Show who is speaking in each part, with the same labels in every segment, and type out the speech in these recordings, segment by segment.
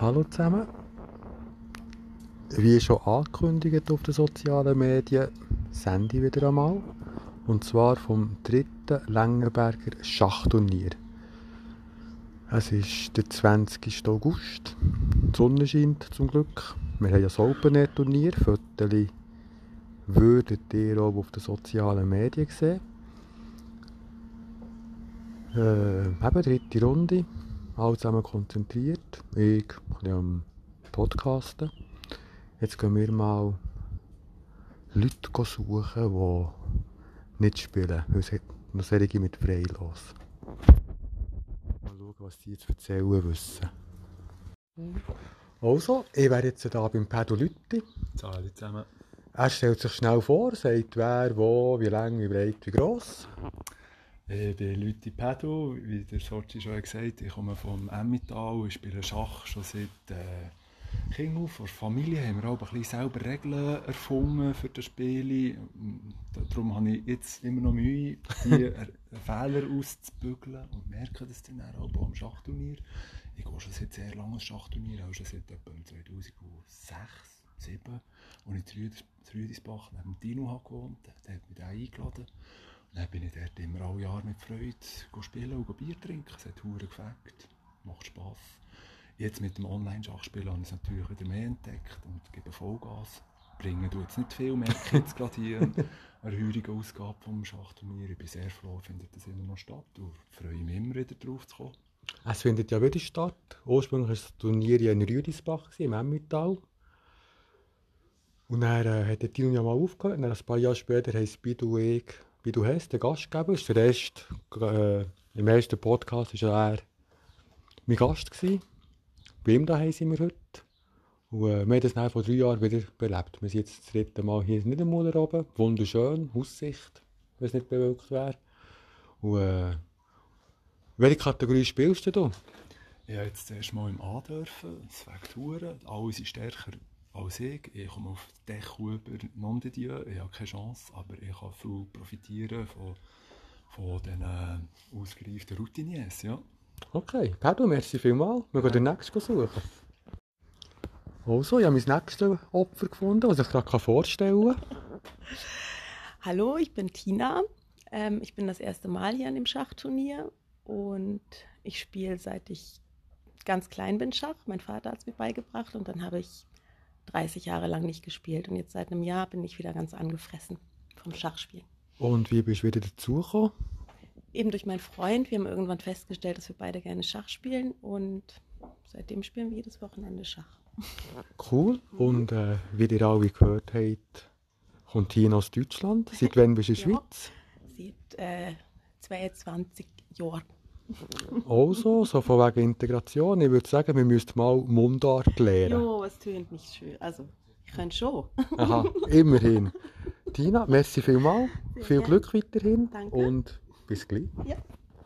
Speaker 1: Hallo zusammen. Wie schon angekündigt auf den sozialen Medien, sende ich wieder einmal. Und zwar vom 3. Längenberger Schachturnier. Es ist der 20. August. Die Sonne scheint zum Glück. Wir haben ein Open-Air-Turnier. Fotos würdet ihr auch auf den sozialen Medien sehen. Eben 3. Runde. Alle zusammen konzentriert. Ich ein bisschen am Podcasten. Jetzt gehen wir mal Leute suchen, die nicht spielen. Weil es hat noch solche mit Freilos. Mal schauen, was sie jetzt erzählen wissen. Also, ich wäre jetzt hier beim Pedro Lütti.
Speaker 2: Hallo zusammen.
Speaker 1: Er stellt sich schnell vor, sagt wer, wo, wie lang, wie breit, wie gross.
Speaker 2: Ich bin Lütti Pedro, wie der Sorti schon gesagt hat. Ich komme vom Emmental, ich spiele Schach schon seit Kind auf. Von der Familie haben wir auch ein bisschen selber Regeln erfunden für das Spiel. Darum habe ich jetzt immer noch Mühe, die Fehler auszubügeln und merke das dann auch am Schachturnier. Ich gehe schon seit sehr lange Schachturnier, auch schon seit etwa 2006, 2007, als ich in Rüdisbach neben Dino gewohnt habe. Der hat mich da eingeladen. Und dann bin ich dort immer alle Jahre mit Freude spielen und Bier trinken. Es hat verdammt gefällt, macht Spass. Jetzt mit dem Online-Schachspielen habe ich es natürlich wieder mehr entdeckt und gebe Vollgas. Bringen tut jetzt nicht viel, merke ich jetzt gerade hier eine heurige Ausgabe vom Schachturnier. Ich bin sehr froh, findet das immer noch statt und freue mich immer wieder drauf zu kommen.
Speaker 1: Es findet ja wieder statt. Ursprünglich war das Turnier ja in Rüdisbach, im Emmental. Und dann hat der Tino ja mal aufgehört. Und dann, ein paar Jahre später haben es Bidu Hess, der Gastgeber. Das ist der erste, im ersten Podcast war er mein Gast gewesen. Bei ihm daheim sind wir heute. Und wir haben das dann vor 3 Jahren wieder belebt. Wir sind jetzt das 3. Mal hier in Niedermuller oben. Wunderschön, Aussicht, wenn es nicht bewölkt wäre. Und welche Kategorie spielst du?
Speaker 2: Ich habe jetzt zuerst mal im A dürfen, es wegen Touren. Alle sind stärker als ich. Ich komme auf die Decke über non de Dieu. Ich habe keine Chance, aber ich kann viel profitieren von diesen ausgereiften Routiniers. Ja.
Speaker 1: Okay, Pedro, merci vielmals. Wir gehen den nächsten suchen. Also, ich habe mein nächstes Opfer gefunden, das ich gerade vorstellen kann.
Speaker 3: Hallo, ich bin Tina. Ich bin das erste Mal hier an dem Schachturnier und ich spiele, seit ich ganz klein bin, Schach. Mein Vater hat es mir beigebracht und dann habe ich 30 Jahre lang nicht gespielt. Und jetzt seit einem Jahr bin ich wieder ganz angefressen vom Schachspielen.
Speaker 1: Und wie bist du wieder dazugekommen?
Speaker 3: Eben durch meinen Freund. Wir haben irgendwann festgestellt, dass wir beide gerne Schach spielen und seitdem spielen wir jedes Wochenende Schach.
Speaker 1: Cool. Und wie ihr alle gehört habt, kommt Tina aus Deutschland. Seit wann bist du in der Schweiz?
Speaker 3: Seit 22 Jahren.
Speaker 1: Also, so von wegen Integration. Ich würde sagen, wir müssten mal Mundart lernen.
Speaker 3: Jo, es tönt nicht schön. Also, ich kann schon.
Speaker 1: Aha, immerhin. Tina, merci vielmals. Viel Glück weiterhin.
Speaker 3: Danke.
Speaker 1: Und bis gleich.
Speaker 3: Ja.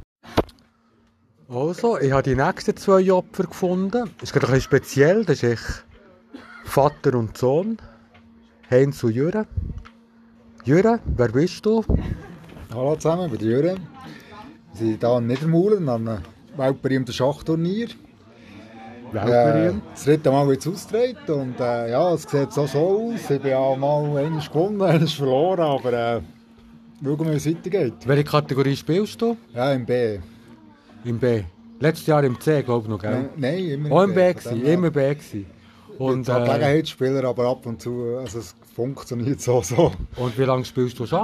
Speaker 1: Also, ich habe die nächsten 2 Opfer gefunden. Es ist gerade ein bisschen speziell. Das ist echt Vater und Sohn. Heinz und Jürgen. Jürgen, wer bist du?
Speaker 4: Hallo zusammen, ich bin Jürgen. Wir sind hier in Niedermuhlen an einem weltberühmten Schachturnier.
Speaker 1: Weltberühmt?
Speaker 4: Das 3. Mal wird es ausgetragen und ja, es sieht so aus. Ich bin ja mal einmal gewonnen, einmal verloren, aber schauen wir, wie es weitergeht.
Speaker 1: Welche Kategorie spielst du?
Speaker 4: Ja, im B.
Speaker 1: Im B. Letztes Jahr im C, glaube ich noch, gell?
Speaker 4: Nein, immer
Speaker 1: Auch im B gewesen, immer B gewesen.
Speaker 4: Und Gelegenheitsspieler, aber ab und zu, also es funktioniert so.
Speaker 1: Und wie lange spielst du Schach?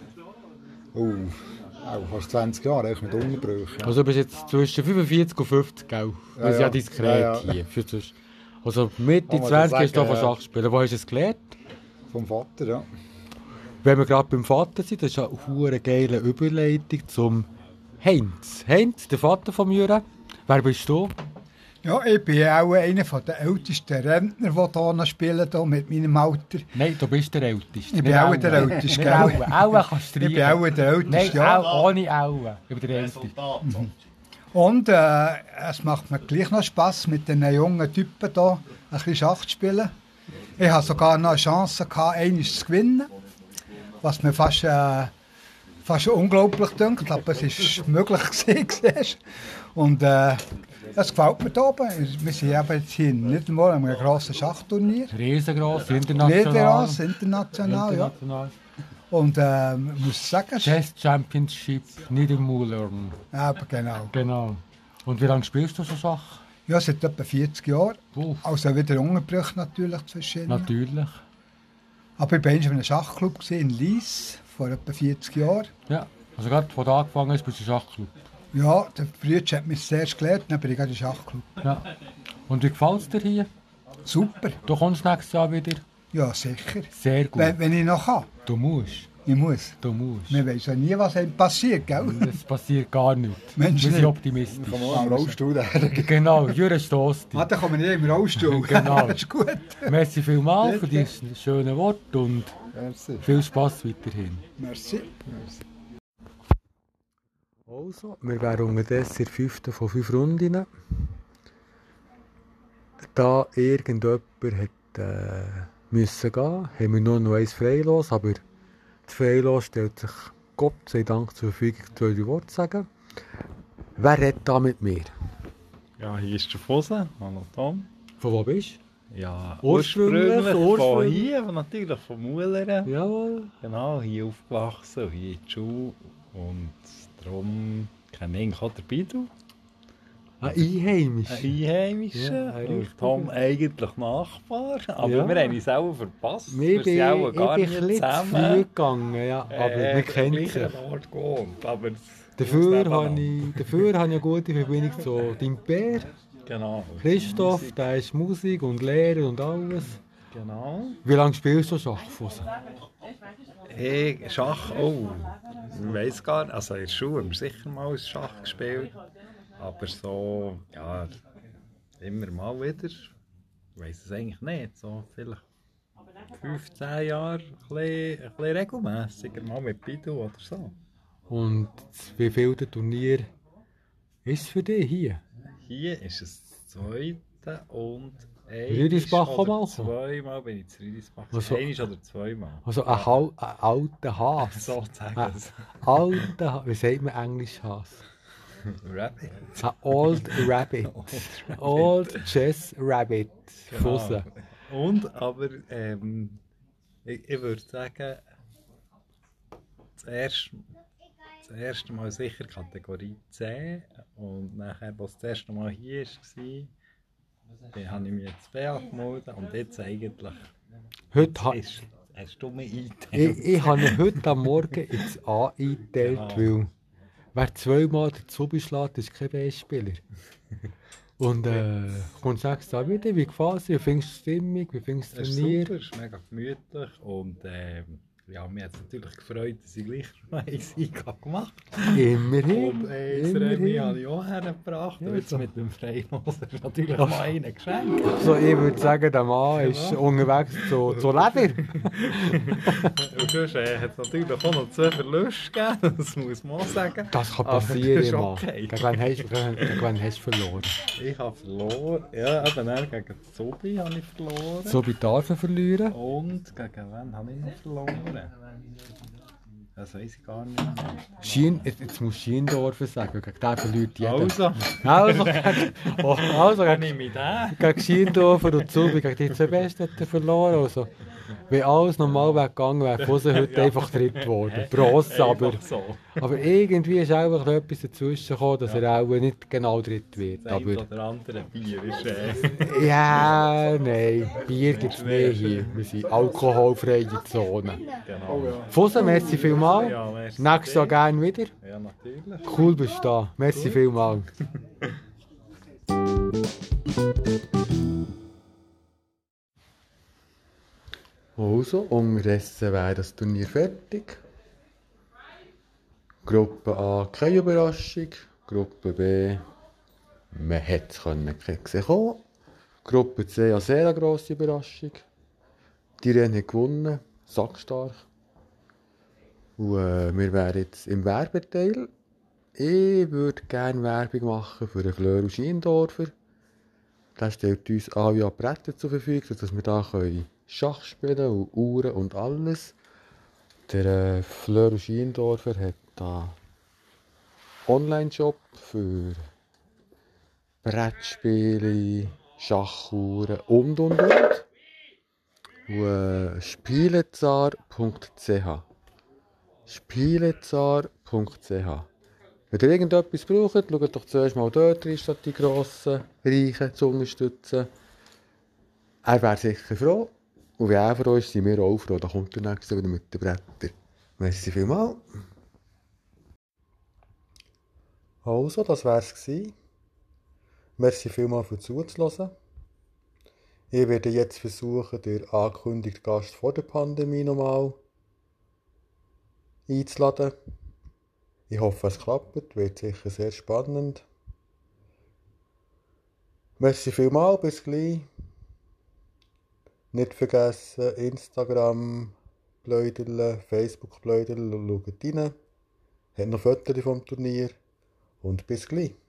Speaker 4: Auch fast 20 Jahre, echt mit Unterbrüchen.
Speaker 1: Also du bist jetzt zwischen 45 und 50, gell? Das ist ja diskret hier. Also Mitte 20 hast du von Schach spielen. Wo hast du es gelernt?
Speaker 4: Vom Vater, ja.
Speaker 1: Wenn wir gerade beim Vater sind, das ist eine geile Überleitung zum Heinz. Heinz, der Vater von Jürgen. Wer bist du?
Speaker 5: Ja, ich bin auch einer der ältesten Rentner, die hier noch spielen, hier mit meinem Alter.
Speaker 1: Nein, du bist der Älteste.
Speaker 5: Ich bin auch der Älteste, gell?
Speaker 1: Aue kannst du
Speaker 5: Ich bin auch der Älteste,
Speaker 1: Nein,
Speaker 5: ja.
Speaker 1: ohne Aue. Ich bin der Älteste.
Speaker 5: Und es macht mir gleich noch Spass, mit den jungen Typen hier ein bisschen Schach zu spielen. Ich hatte sogar noch eine Chance, einmal zu gewinnen, was mir fast fast unglaublich gedacht, aber es ist möglich gewesen, siehst du. Und es gefällt mir hier oben. Wir sind eben jetzt hier nicht einmal an einem grossen Schachturnier.
Speaker 1: Riesengroß, international.
Speaker 5: Niederras, international, ja. Und ich muss sagen,
Speaker 1: Chess Championship Niedermuhlern.
Speaker 5: eben genau.
Speaker 1: Genau. Und wie lange spielst du so Schach?
Speaker 5: Ja, seit etwa 40 Jahren. Also wieder Unterbrüche natürlich zwischen.
Speaker 1: Natürlich.
Speaker 5: Aber ich war in einem Schachclub in Lies vor etwa 40 Jahren.
Speaker 1: Ja, also gerade als du angefangen hast, bist du im Schachclub.
Speaker 5: Ja, der Bruder hat mich zuerst gelernt, dann bin ich gerade im Schachclub.
Speaker 1: Ja. Und wie gefällt es dir hier?
Speaker 5: Super.
Speaker 1: Du kommst nächstes Jahr wieder?
Speaker 5: Ja, sicher.
Speaker 1: Sehr gut.
Speaker 5: Wenn ich noch kann.
Speaker 1: Du musst.
Speaker 5: Ich muss.
Speaker 1: Du musst.
Speaker 5: Man weiß ja nie, was einem passiert, gell?
Speaker 1: Das passiert gar nichts.
Speaker 5: Mensch,
Speaker 1: Wir sind
Speaker 5: nicht.
Speaker 1: optimistisch.
Speaker 4: Komm mal am Rollstuhl her.
Speaker 1: Genau, Jure stößt dich.
Speaker 5: Ah, dann kommen wir nicht im Rollstuhl.
Speaker 1: Genau.
Speaker 5: Das ist gut.
Speaker 1: Merci vielmals für die schönen Worte und
Speaker 4: Merci.
Speaker 1: viel Spass weiterhin.
Speaker 5: Merci.
Speaker 1: Also, wir wären unterdessen in der 5. von 5 Runden. Da irgendjemand hat, müssen gehen, haben wir nur noch eins Freilos, aber das Freilos stellt sich Gott sei Dank zur Verfügung, 2 Worte zu sagen. Wer redet da mit mir?
Speaker 6: Ja, hier ist der Fose. Hallo Tom.
Speaker 1: Von wo bist
Speaker 6: Ja,
Speaker 1: Ursprünglich.
Speaker 6: von hier, aber natürlich von
Speaker 1: du?
Speaker 6: Muhlern.
Speaker 1: Jawohl.
Speaker 6: Genau, hier aufgewachsen und hier in die Schule. Und darum kenne ich eigentlich auch den Bidu.
Speaker 1: Ein Einheimischer.
Speaker 6: Ein Einheimischer.
Speaker 1: Ja, ein
Speaker 6: und
Speaker 1: richtiger.
Speaker 6: Tom eigentlich Nachbar. Aber
Speaker 1: Ja.
Speaker 6: wir haben uns selber verpasst.
Speaker 1: Ich bin
Speaker 6: sind auch
Speaker 1: ein
Speaker 6: gar nicht
Speaker 1: bisschen zu früh
Speaker 6: zusammen.
Speaker 1: gegangen, ja, aber wir kennen sich.
Speaker 6: Ort gewohnt. Aber
Speaker 1: Dafür habe ich eine gute Verbindung zu deinem Bär.
Speaker 6: Genau.
Speaker 1: Christoph, der ist Musik und Lehrer und alles.
Speaker 6: Genau.
Speaker 1: Wie lange spielst du Schach? Fose?
Speaker 6: Hey, Schach, oh, ich weiss gar nicht. Also in der Schule haben wir sicher mal Schach gespielt. Aber so, ja, immer mal wieder. Ich weiss es eigentlich nicht. So vielleicht 15 Jahre ein bisschen regelmässiger, mal mit Bidu oder so.
Speaker 1: Und wie viel Turnier ist es für dich hier?
Speaker 6: Hier ist es das zweite und
Speaker 1: Rüdisbach auch mal?
Speaker 6: zweimal bin ich zu Rüdisbach.
Speaker 1: Also-
Speaker 6: Einmal oder zweimal.
Speaker 1: Also ein alter Has.
Speaker 6: So sagen
Speaker 1: Ein
Speaker 6: es.
Speaker 1: alter Has. Wie sagt man Englisch Has?
Speaker 6: Rabbit.
Speaker 1: Ein Old Rabbit. Old Chess Rabbit. Fose.
Speaker 6: Und, aber ich würde sagen, das erste Mal sicher Kategorie C. Und nachher, als das erste Mal hier war, dann habe ich mich jetzt B angemeldet. Und jetzt eigentlich hast du mich eingeteilt.
Speaker 1: Ich habe ihn heute am Morgen ins A eingeteilt, weil wer zweimal dazu beschlägt, ist kein B-Spieler. Und kommt nächstes Jahr wieder, wie gefällt es dir? Wie findest du die Stimmung? Wie findest du
Speaker 6: Es
Speaker 1: das
Speaker 6: ist
Speaker 1: Turnier?
Speaker 6: super, es ist mega gemütlich. Und ja, mir hat es natürlich gefreut, dass ich gleich noch einen Sieg gemacht habe.
Speaker 1: Immerhin.
Speaker 6: Und das Remi habe ich auch hergebracht.
Speaker 1: Ja,
Speaker 6: Und jetzt
Speaker 1: so.
Speaker 6: mit dem Freilos ist natürlich mal einen geschenkt.
Speaker 1: Also ich würde sagen, der Mann ist unterwegs zu Leder.
Speaker 6: Und sonst hat es natürlich auch noch 2 Verluste gegeben, das muss man auch sagen.
Speaker 1: Das kann
Speaker 6: Aber
Speaker 1: passieren,
Speaker 6: das ist
Speaker 1: Mann.
Speaker 6: okay.
Speaker 1: Gegen wen hast du verloren?
Speaker 6: Ich habe verloren. Ja, eben dann gegen Zobi habe ich verloren.
Speaker 1: So bei Tarfen verlieren.
Speaker 6: Und gegen wen habe ich noch verloren? Das weiß ich gar nicht mehr.
Speaker 1: Jetzt musst du Schiendorfer sagen, gegen den verliert jeder.
Speaker 6: Also,
Speaker 1: Also
Speaker 6: dann
Speaker 1: gegen,
Speaker 6: nehme ich den.
Speaker 1: gegen Schiendorfer und Zubi, gegen die 2 Besten hat er verloren. Also, wenn alles normal wäre gegangen, wäre Fose heute einfach dritt geworden. Bronze, aber
Speaker 6: Einfach so.
Speaker 1: Aber irgendwie ist einfach noch etwas dazwischen gekommen, dass er auch nicht genau dritt wird.
Speaker 6: Das eine
Speaker 1: Aber
Speaker 6: oder andere Bier ist
Speaker 1: ja, nein, Bier gibt es nicht hier. Wir sind alkoholfreie Zone.
Speaker 6: genau.
Speaker 1: Fose, merci vielmals.
Speaker 6: Ja, merci.
Speaker 1: Nächstes Jahr gerne wieder.
Speaker 6: Ja, natürlich.
Speaker 1: Cool bist du da. Merci vielmals. Also, unterdessen wäre das Turnier fertig. Gruppe A keine Überraschung. Gruppe B, man hätte es gesehen. Gruppe C eine sehr grosse Überraschung. Die Rennen hat gewonnen, sackstark. Und wir wären jetzt im Werbeteil. Ich würde gerne Werbung machen für den Fleur Schiendorfer. Der stellt uns alle Bretter zur Verfügung, sodass wir hier Schach spielen und Uhren und alles. Der Fleur Schiendorfer hat einen Online-Shop für Brettspiele, Schachuhren und. Und Spielezar.ch. Spielezar.ch. Wenn ihr irgendetwas braucht, schaut doch zuerst mal dort rein, statt die grossen Reichen zu unterstützen. Er wäre sicher froh. Und wenn er froh ist, sind wir auch froh. Da kommt der Nächste wieder mit den Brettern. Merci vielmals. Also, das wär's gewesen. Merci vielmals für zuzuhören. Ich werde jetzt versuchen, den angekündigten Gast vor der Pandemie nochmal einzuladen. Ich hoffe, es klappt. Wird sicher sehr spannend. Merci vielmals, bis gleich. Nicht vergessen, Instagram Pläuderle, Facebook Pläuderle, schaut rein. Hat noch Fotos vom Turnier. Und bis gleich.